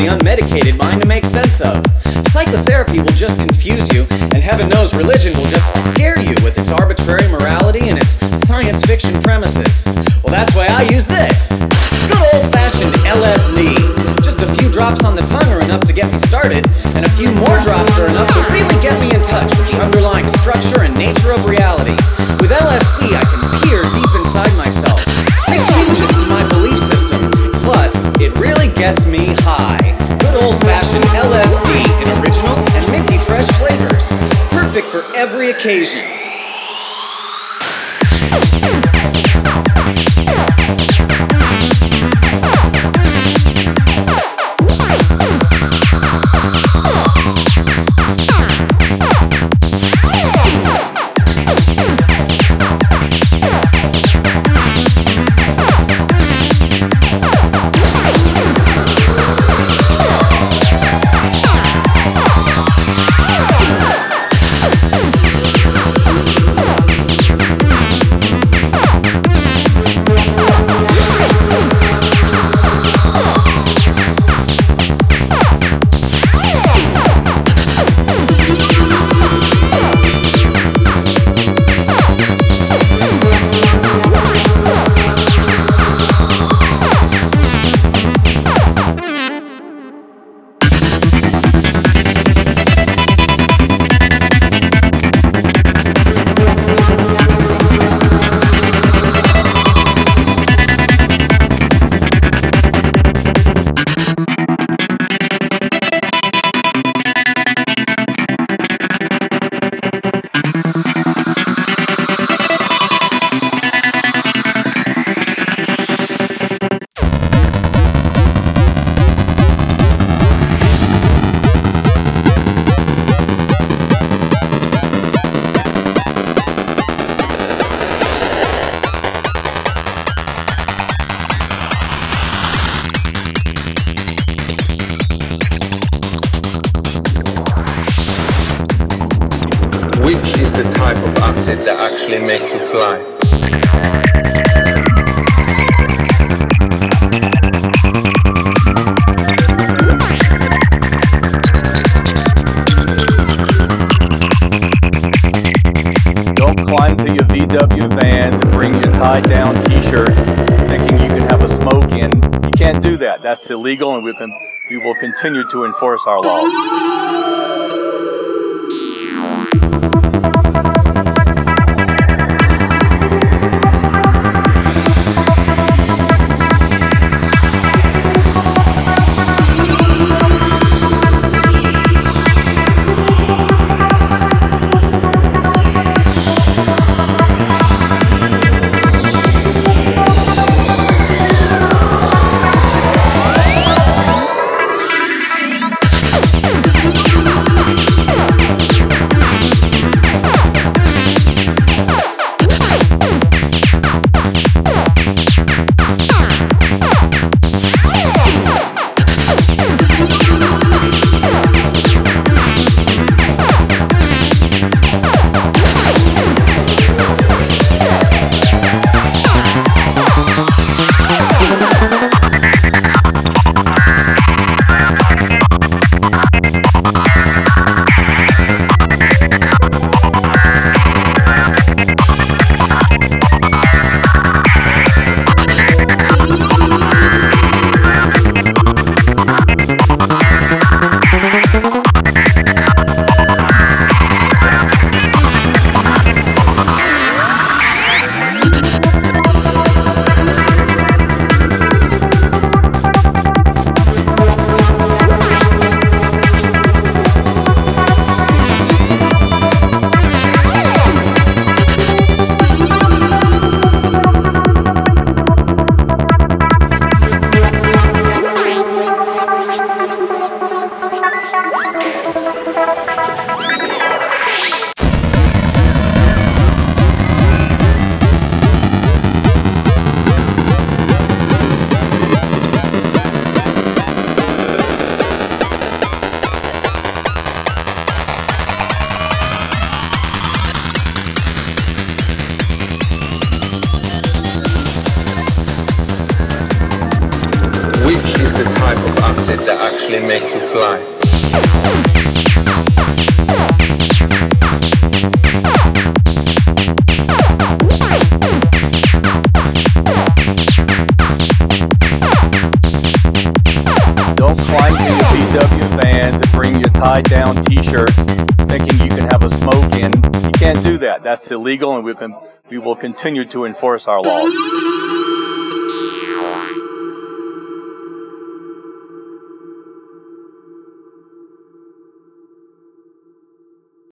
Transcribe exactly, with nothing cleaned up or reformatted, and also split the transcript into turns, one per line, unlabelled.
unmedicated mind to make sense of. Psychotherapy will just confuse you, and heaven knows religion will just scare you with its arbitrary morality and its science fiction premises. Well, that's why I use this. Good old-fashioned L S D. Just a few drops on the tongue are enough to get me started, and a few more drops are enough to really get me in touch with the underlying structure and nature of reality. With L S D, I can peer deep inside myself, make changes to my belief system. Plus, it really gets me high. Good old-fashioned L S D in original and minty fresh flavors. Perfect for every occasion.
Which is the type of acid that actually makes you fly?
Don't climb to your V W vans and bring your tied down t-shirts thinking you can have a smoke in. You can't do that. That's illegal, and we can, we will continue to enforce our laws.
We'll be right back.
actually make you fly.
Don't climb to your V W vans and bring your tied-down T-shirts thinking you can have a smoke in. You can't do that. That's illegal, and we can, we will continue to enforce our laws.